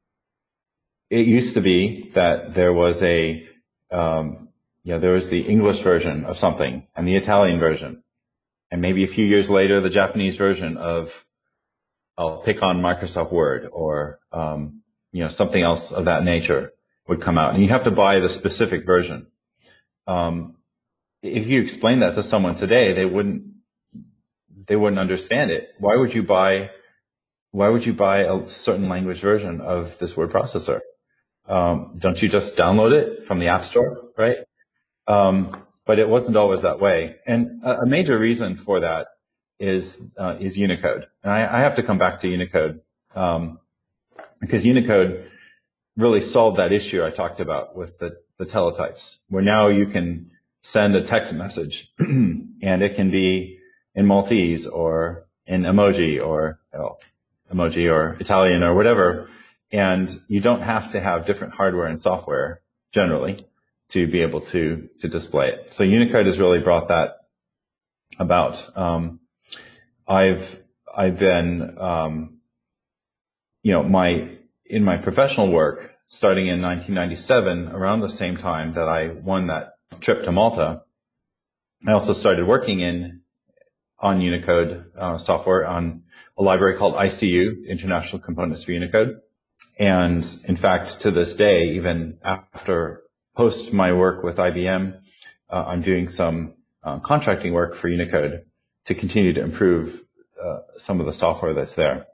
it used to be that there was a, um, you know, there was the English version of something and the Italian version. And maybe a few years later, the Japanese version of, I'll pick on Microsoft Word or, um, you know, something else of that nature would come out. And you have to buy the specific version. Um, if you explain that to someone today, they wouldn't, they wouldn't understand it. Why would you buy, why would you buy a certain language version of this word processor? Um, don't you just download it from the App Store, right? Um, but it wasn't always that way. And a, a major reason for that is, uh, is Unicode. And I, I have to come back to Unicode, um, because Unicode really solved that issue I talked about with the, the teletypes, where now you can send a text message and it can be in Maltese or in emoji or, well, emoji or Italian or whatever. And you don't have to have different hardware and software generally to be able to, to display it. So Unicode has really brought that about. Um, I've, I've been, um, you know, my, in my professional work, starting in nineteen ninety-seven, around the same time that I won that trip to Malta, I also started working in, on Unicode uh, software on a library called I C U, International Components for Unicode. And in fact, to this day, even after post my work with I B M, uh, I'm doing some uh, contracting work for Unicode to continue to improve uh, some of the software that's there.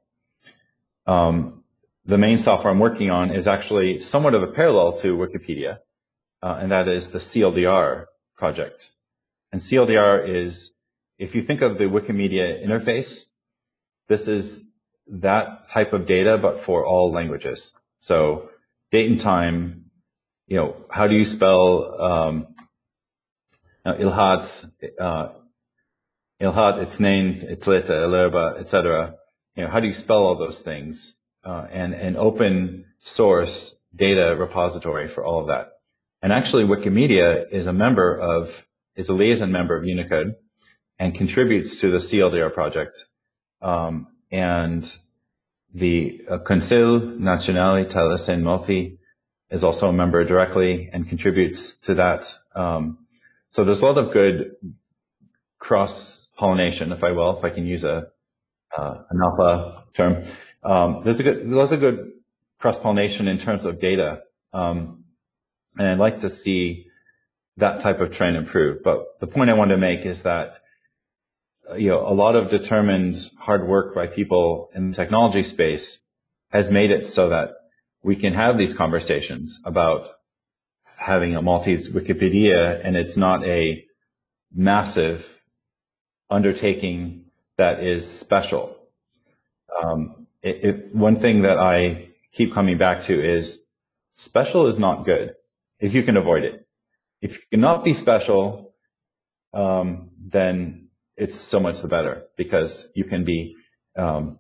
Um, the main software I'm working on is actually somewhat of a parallel to Wikipedia, uh, and that is the C L D R project. And C L D R is, if you think of the Wikimedia interface, this is that type of data, but for all languages. So date and time, you know, how do you spell um, uh, Ilhat, uh, Ilhat, Itznain, Itlita, Ilerba, et cetera. You know, how do you spell all those things? Uh, and an open source data repository for all of that. And actually, Wikimedia is a member of, is a liaison member of Unicode and contributes to the C L D R project. Um, and the uh, Conseil National Taliesin Multi is also a member directly and contributes to that. Um, so there's a lot of good cross-pollination, if I will, if I can use a uh, an alpha term. Um, there's a good, there's a good cross-pollination in terms of data, um, and I'd like to see that type of trend improve. But the point I want to make is that you know, a lot of determined hard work by people in the technology space has made it so that we can have these conversations about having a Maltese Wikipedia, and it's not a massive undertaking that is special. Um, it, it, one thing that I keep coming back to is special is not good if you can avoid it. If you cannot be special, um, then it's so much the better, because you can be, um,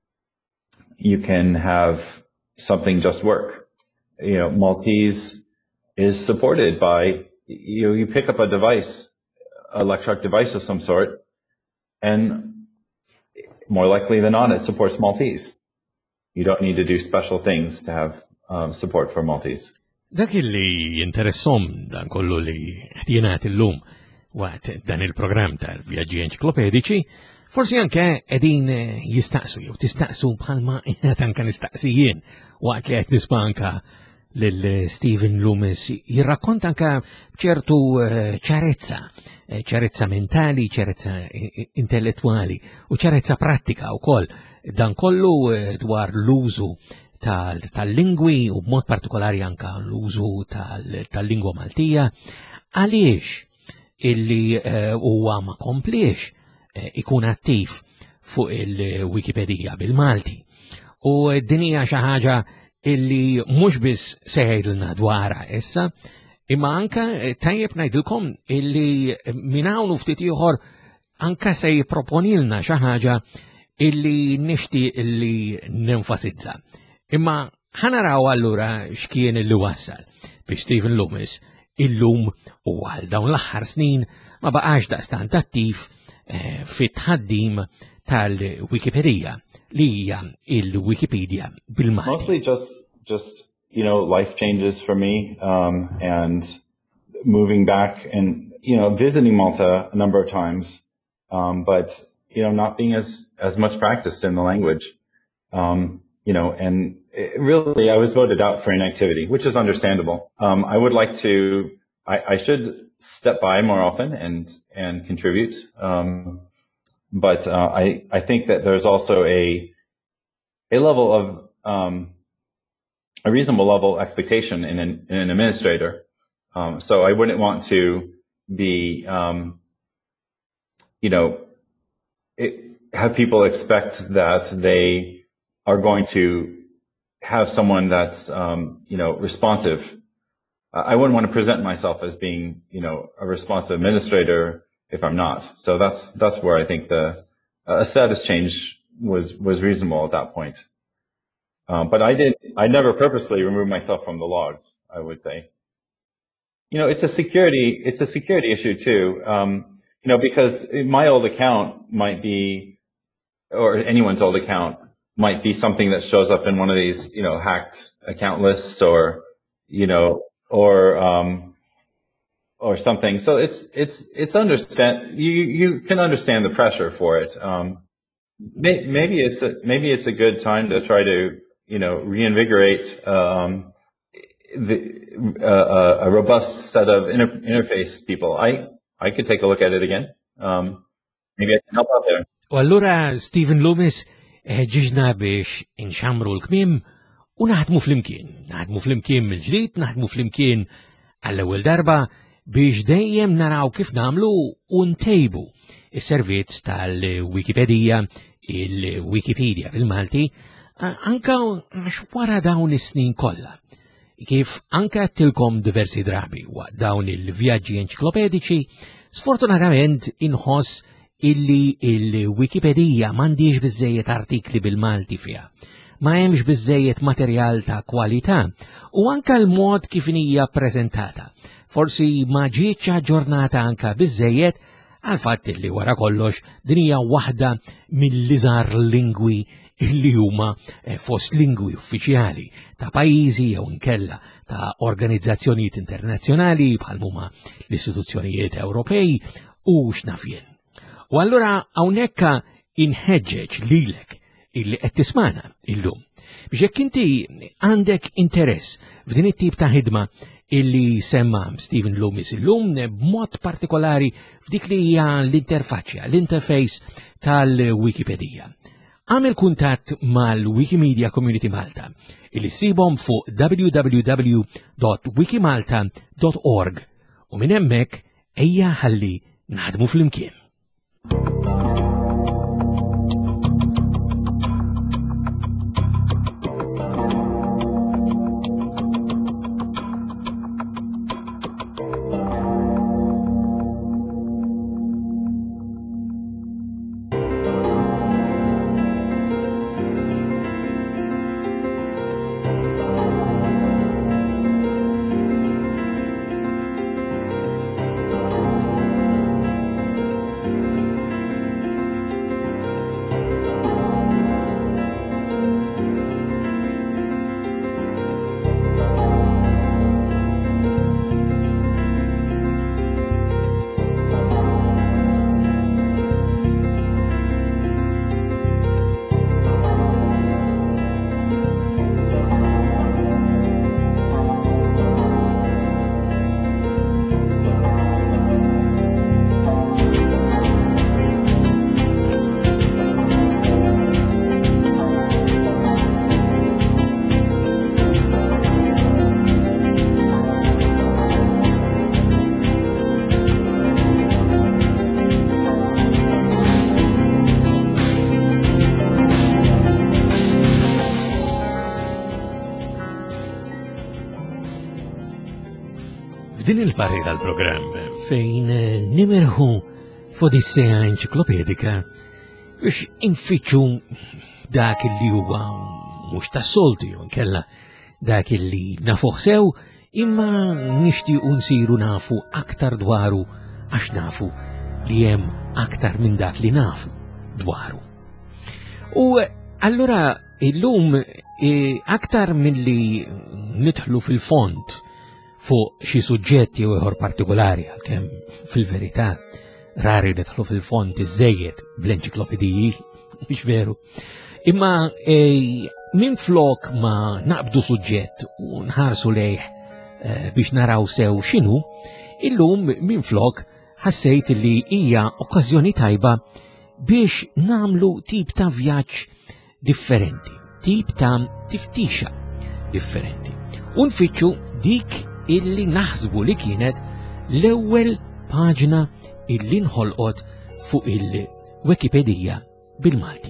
you can have something just work. You know, Maltese is supported by, you know, you pick up a device, electronic device of some sort, and more likely than not, it supports Maltese. You don't need to do special things to have um, support for Maltese. Dak li jinteressom dan kollu li ħtienat illum waqt dan il-programm tal-vjaġġi enċiklopedici, forsi anke qegħdin jistaqsu jew tistaqsu bħalma qed anke nistaqsi jien waqt li qed nisma' anke lil Stephen Loomis jirrakkonta anke b'ċertu ċarezza, ċarezza mentali, ċarezza intellettwali u ċarezza prattika wkoll dan kollu dwar l-użu tal-lingwi u b'mod partikolari anke l-użu tal-lingwa Maltija. Għaliex illi huwa ma kompliex ikun attiv fuq il-Wikipedia bil-Malti. U d-dinija xi ħaġa illi mhux biss seħilna dwarha issa, imma anka tajjeb ngħidilkom illi minn hawn u ftit ieħor anka se jipproponilna xi ħaġa illi nixtieq illi nenfasizza. Imma ħanaraw allura x'kien illi wassal biex Stephen Loomis illum u għal dawn l-aħħar snin ma baqax daqstant attiv eh, fit-tħaddim tal-Wikipedia li hija il-Wikipedia bil-Malti. Mostly just, just, you know, life changes for me, um, and moving back and, you know, visiting Malta a number of times, um, but, you know, not being as, as much practiced in the language, um, you know, and it really, I was voted out for inactivity, which is understandable. Um, I would like to, I, I should step by more often and, and contribute, um, But uh, I, I think that there's also a a level of um, a reasonable level of expectation in an, in an administrator. Um, so I wouldn't want to be, um, you know, it, have people expect that they are going to have someone that's, um, you know, responsive. I wouldn't want to present myself as being, you know, a responsive administrator if I'm not. So that's, that's where I think the, a status change was, was reasonable at that point. Um, but I did, I never purposely removed myself from the logs, I would say. You know, it's a security, it's a security issue too. Um, you know, because my old account might be, or anyone's old account might be something that shows up in one of these, you know, hacked account lists or, you know, or, um, or something. So it's, it's, it's understand, you, you can understand the pressure for it. Um, may, maybe it's a, maybe it's a good time to try to, you know, reinvigorate, um, the, uh, a robust set of inter- interface people. I, I could take a look at it again. Um, maybe I can help out there. U allura Stephen Loomis ġiġna biex inxamru l-kmim u naħdmu fl-imkien. Naħdmu fl-imkien mill-ġdid, naħdmu fl-imkien għall-ewwel darba biex dejjem naraw kif namlu u ntejbu is-servizz tal-Wikipedia, il-Wikipedia bil-Malti, anka għax wara dawn is-snin kollha. Kif anka tilkom diversi drabi waqt dawn il-vjaġġi enċiklopedici, sfortunatament inħoss illi il-Wikipedia m'għandix biżejjed artikli bil-Malti fiha. Ma hemmx biżejjed materjal ta' kwalità u anka l-mod kif hija ppreżentata. Forsi ma ġietx aġġornata anka biżejjed għal fatt li wara kollox din hija waħda mill-iżgħar lingwi illi huma fost lingwi uffiċjali ta' pajjiżi jew inkella ta' organizzazzjonijiet internazzjonali bħal huma l-istituzzjonijiet Ewropej u x'nafjen. U allura hawnhekk inħeġġeġ lilek illi qed tismana illum biex jekk inti għandek interess f'din it-tip ta' ħidma illi semma Stephen Loomis illum b'mod partikolari f'dik li hija l-interfaċċja, l-interface tal-Wikipedia. Għamel kuntatt mal-Wikimedia Community Malta illi ssibhom fuq w w w dot wikimalta dot org u minn hemmhekk ejja ħalli naħdmu fl-imkien. F'din il-parri tal-programm fejn nimerħu f'odisseja enċiklopedika biex infittxu dak li huwa mhux tas-soltu jew inkella dak li nafuh sew imma nixtiequ nsiru nafu aktar dwaru għax nafu li hemm aktar minn dak li nafu dwaru. U allura illum aktar minn li nidħlu fil-font fuq xi suġġetti jew ieħor partikolari għalkemm fil-verità rari nidħlu fil-font iżejjed bl-enċiklopediji, mhux veru. Imma minn flok ma naqbdu suġġett u nħarsu lejh biex naraw sew x'inhu, illum minn flok ħassejt li hija okkażjoni tajba biex namlu tip ta' vjaġġ differenti, tip ta' tiftixa differenti. U nfittxu dik illi naħsbu li kienet l-ewwel paġna illi nħolqot fuq il-Wikipedija bil-Malti.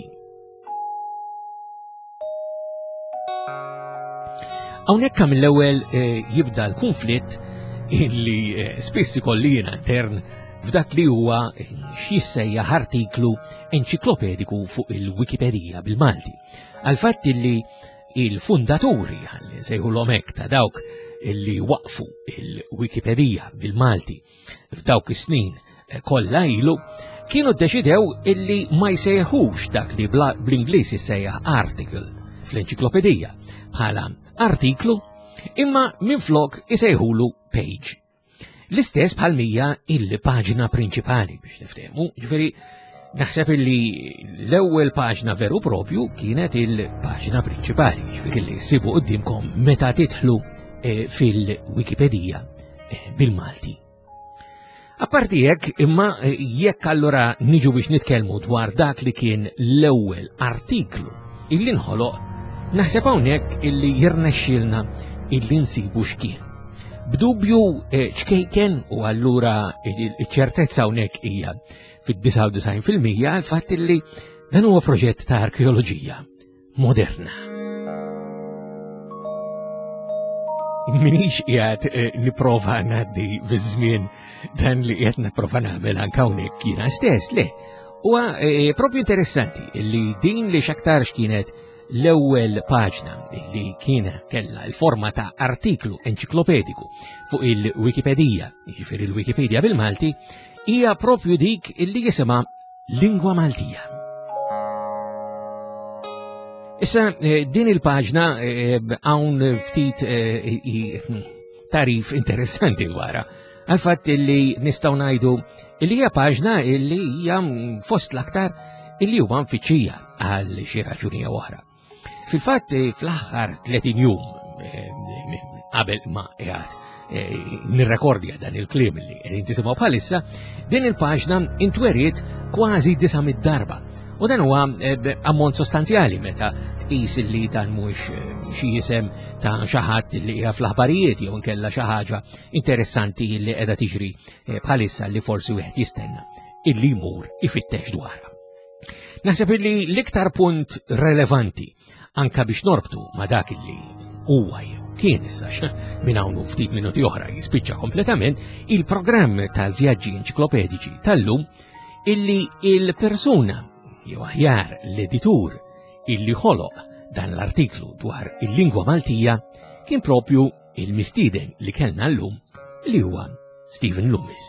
Hawnhekk mill-ewwel jibda l-konflitt illi spiss ikolli jiena intern f'dak li huwa x'jissejjaħ artiklu enċiklopediku fuq il-Wikipedija bil-Malti. Għal-fatt illi il-fundaturi għalli sejħulhom hekk ta' dawk illi waqfu il-Wikipedija bil-Malti f'dawk is-snin kollha ilu kienu ddeċidew illi ma jsejħux dak li bl-Ingliż jissejjaħ article fl-enċiklopedija bħala artiklu imma minflok isejħulu page. L-istess bħalmija il-paġna prinċipali biex niftehmu, ġifieri naħseb illi l-ewwel paġna veru propju kienet il-paġna prinċipali, ġifieri li ssibu qudiemkom meta tidħlu fil-Wikipedija bil-Malti. Apparti hekk, imma jekk allura niġu biex nitkellmu dwar dak li kien l-ewwel artiklu illi nħoloq, naħseb hawnhekk illi jirnexxielna illi nsibu x'kien. B'dubju ċkejken u allura ċ-ċertezza hawnhekk hija fid-tisa' u disgħin fil-mija għal fatt illi dan huwa proġett ta' arkeoloġija moderna. Minix qiegħed nipprova ngħaddi biż-żmien dan li qiegħed nipprova nagħmel anke hawnhekk jiena stess, le. Huwa proprju interessanti illi din li x'aktarx kienet l-ewwel paġna li kiena kellha l-forma ta' artiklu enċiklopediku fuq il-Wikipedija, jiġifieri il-Wikipedja bil-Malti, hija propju dik illi jisimha Lingwa Maltija. Issa din il-paġna hawn ftit tarif interessanti dwarha għal fatt illi nistgħu ngħidu li hija paġna illi hija fost l-aktar illi huma mfittxija għal xi raġuni oħra. Fil-fatt fl-aħħar tletin jum qabel ma qiegħed nirrekordja dan il-kliem li qegħdin tisimgħu bħalissa, din il-paġna intweriet kważi disa' mid-darba. U dan huwa ammont sostanzjali meta tqis li dan mhux xi isem ta' xi ħadd li hija fl-aħbarijiet jew inkella xi ħaġa interessanti li qiegħda tiġri bħalissa li forsi wieħed jistenna illi jmur ifittex dwarha. Naħseb illi l-iktar punt relevanti anka biex norbtu ma' dak illi huwa jew kien issa minn hawn ftit minuti oħra jispiċċa kompletament il-programm tal-vjaġġi enċiklopedici tal-lum illi il-persuna jew aħjar l-editur illi ħoloq dan l-artiklu dwar il-lingwa Maltija kien propju il-mistieden li kellna llum li huwa Stephen Loomis.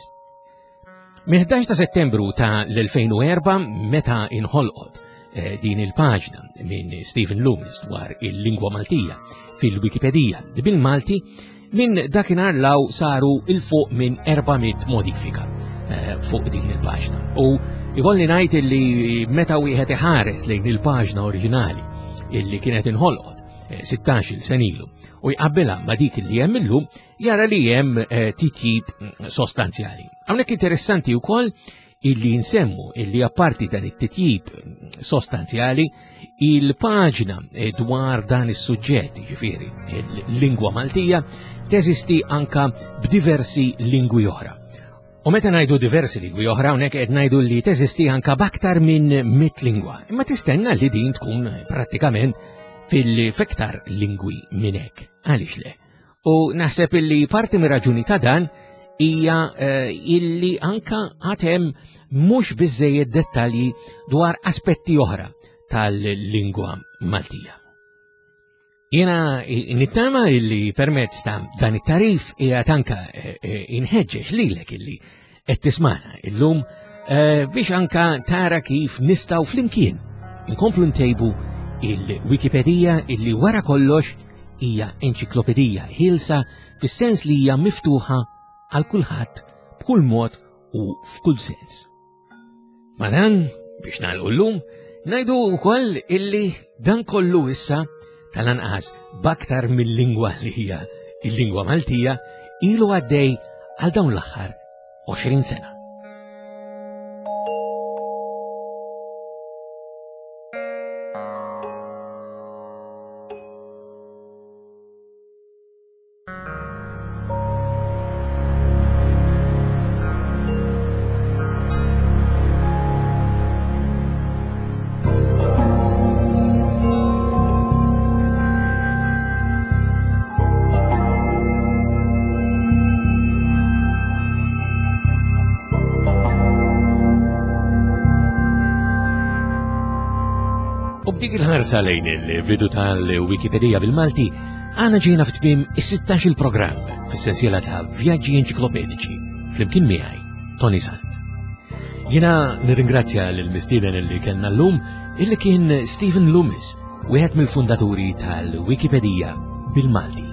Mid-ħdax ta' Settembru ta' l-elfejn u erba' meta inħolqot eh, din il-paġna minn Stephen Loomis dwar il-lingwa Maltija fil-Wikipedija bil-Malti, minn dakinhar law saru il-fuq minn erba'miet modifika eh, fuq din il-paġna. U ikolli ngħid li meta wieħed iħares lejn il-paġna oriġinali illi kienet inħolqot sittax-il sen ilu u jqabbilha ma' dik li hemm illum jara li hemm titjib sostanzjali. Hawnhekk interessanti wkoll illi nsemmu illi apparti dan it-titjib sostanzjali il-paġna dwar dan is-suġġett, ġifieri il-lingwa Maltija, teżisti anka b'diversi lingwi oħra. U meta ngħidu diversi lingwi oħra hawnhekk qed ngħidu li teżisti anka b'aktar minn mit lingwa, imma tistenna li din tkun prattikament fil-fiktar lingwi minn hekk. Għaliex le? U naħseb illi parti mir raġuni ta' dan hija uh, illi anka għatem mhux biżejjed dettalji dwar aspetti oħra tal-lingwa Maltija. Jena nittama illi permezz ta' dan it-tarif hija tanka inħeġġeġ lilek illi qed tismana illum biex anka tara kif nistgħu flimkien inkomplu ntejbu il-Wikipedija illi wara kollox hija enċiklopedija ħielsa fis-sens li hija miftuħa għal kulħadd b'kull mod u f'kull sens. Ma dan biex nagħlqu llum ngħidu wkoll illi dan kollu issa tal-anqas b'aktar mill-lingwa li hija il-lingwa Maltija ilu għaddej għal dawn l-aħħar għoxrin sena. U b'dik il-ħarsa lejn il-bidu tal-Wikipedija bil-Malti għana ġejna f'tmiem is-sittax il-programm fis-sensiela ta' vjaġġi enċiklopedici flimkien miegħi Tony Sant. Jiena nirringrazzja lill-mistieden illi kellna llum illi kien Stephen Loomis, wieħed mill-fundaturi tal-Wikipedija bil-Malti.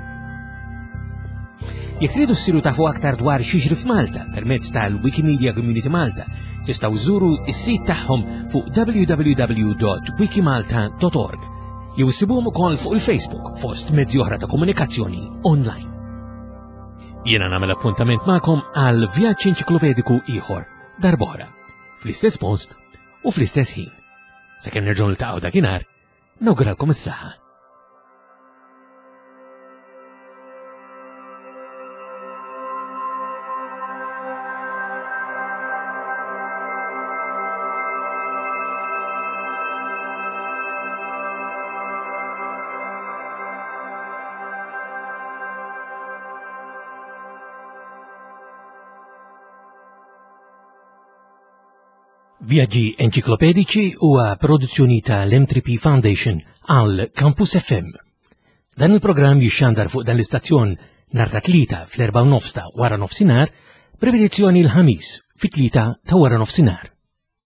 Jekk tridu ssiru tafu aktar dwar xiġri f'Malta permezz tal-Wikimedia Community Malta, tistgħu żuru s-sit tagħhom fuq w w w dot wikimalta dot org jew issibuhom ukoll fuq il-Facebook fost mezzi oħra ta' komunikazzjoni online. Jiena nagħmel appuntament magħkom għal vjaġġ enċiklopediku ieħor darb'oħra, fl-istess post u fl-istess ħin. Sakemm nerġgħu niltaqgħu dakinhar, nawguralkom is-saħħa. Vjaġġi enċiklopedici huwa produzzjoni tal-M three P Foundation għal Campus F M. Dan il-programm jixxandar fuq dan l-istazzjon nhar ta' tlieta fl-erba' u nofs ta' wara nofsinhar, b'ripetizzjoni l-ħamis fit-tlieta ta' wara nofsinhar.